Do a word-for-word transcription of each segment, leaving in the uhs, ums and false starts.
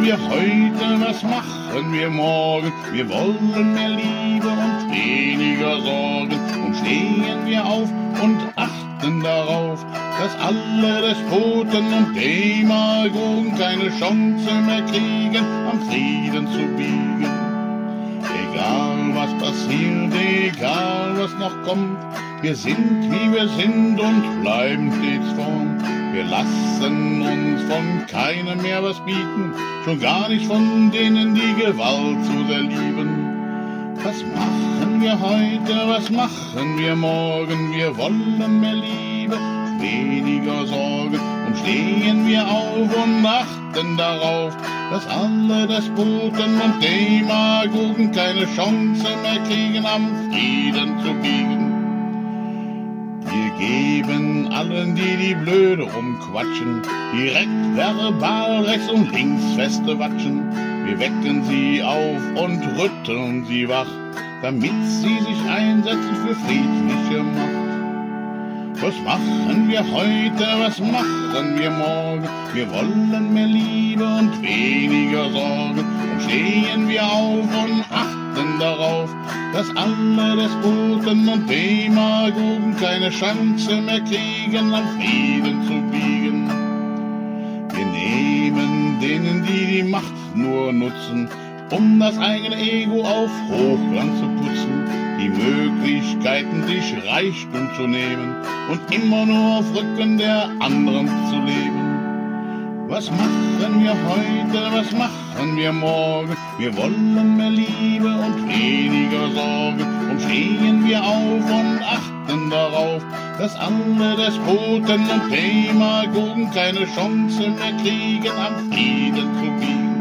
machen wir heute, was machen wir morgen? Wir wollen mehr Liebe und weniger Sorgen. Und stehen wir auf und achten darauf, dass alle Despoten und Demagogen keine Chance mehr kriegen, am Frieden zu biegen. Egal was passiert, egal was noch kommt, wir sind wie wir sind und bleiben stets vorn. Wir lassen uns von keinem mehr was bieten, schon gar nicht von denen, die Gewalt so sehr lieben. Was machen wir heute, was machen wir morgen? Wir wollen mehr Liebe, weniger Sorgen. Und stehen wir auf und achten darauf, dass alle Despoten und Demagogen keine Chance mehr kriegen, am Frieden zu biegen. Wir geben allen, die die Blöde rumquatschen, direkt verbal rechts und links feste Watschen. Wir wecken sie auf und rütteln sie wach, damit sie sich einsetzen für friedliche Macht. Was machen wir heute, was machen wir morgen? Wir wollen mehr Liebe und weniger Sorgen. Und stehen wir auf und achten darauf, dass alle Despoten und Demagogen keine Chance mehr kriegen, am Frieden zu biegen. Wir nehmen denen, die die Macht nur nutzen, um das eigene Ego auf Hochglanz zu putzen, die Möglichkeiten, sich Reichtum zu nehmen und immer nur auf Rücken der anderen zu leben. Was machen wir heute, was machen wir morgen? Wir wollen mehr Liebe und weniger Sorgen. Und stehen wir auf und achten darauf, dass alle Despoten und Demagogen keine Chance mehr kriegen, am Frieden zu biegen.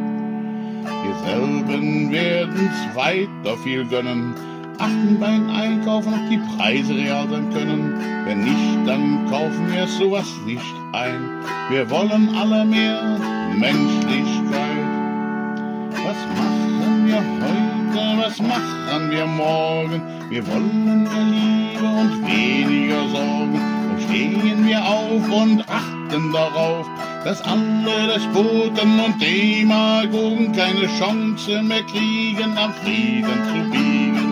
Wir selben werden's weiter viel gönnen, achten beim Einkaufen, ob die Preise real sein können. Wenn nicht, dann kaufen wir sowas nicht ein. Wir wollen alle mehr Menschlichkeit. Was machen wir heute, was machen wir morgen? Wir wollen mehr Liebe und weniger Sorgen. Und stehen wir auf und achten darauf, dass alle Despoten und Demagogen keine Chance mehr kriegen, am Frieden zu biegen.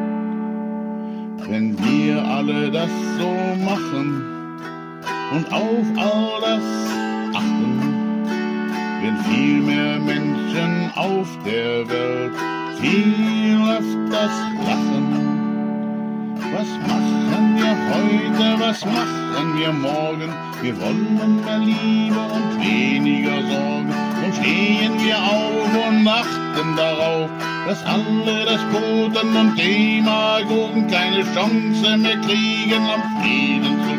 Wenn wir alle das so machen und auf all das achten, werden viel mehr Menschen auf der Welt viel öfters lachen. Was machen wir heute, was machen wir morgen? Wir wollen mehr Liebe und weniger Sorgen. Und stehen wir auf und achten darauf, dass alle Despoten und Demagogen keine Chance mehr kriegen, am Frieden zu